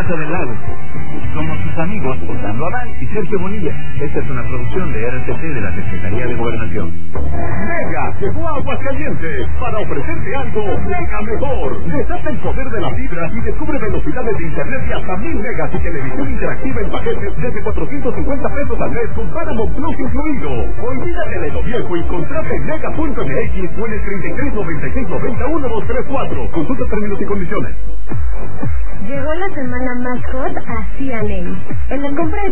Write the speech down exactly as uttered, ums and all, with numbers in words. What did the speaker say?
Casa del Lago. Somos sus amigos Orlando Adán y Sergio Bonilla. Esta es una producción de R T C de la Secretaría de Gobernación. Mega llegó a Aguascalientes para ofrecerte algo mega mejor. Desata el poder de la fibra y descubre velocidades de internet de hasta mil megas y televisión interactiva en paquetes desde cuatrocientos cincuenta pesos al mes con Paramount Plus incluido. Olvídate de lo viejo y contrate en mega punto m x o en el treinta y tres noventa y seis noventa uno dos tres cuatro. Consulta términos y condiciones. Llegó la semana más hot a C N A. En la compra de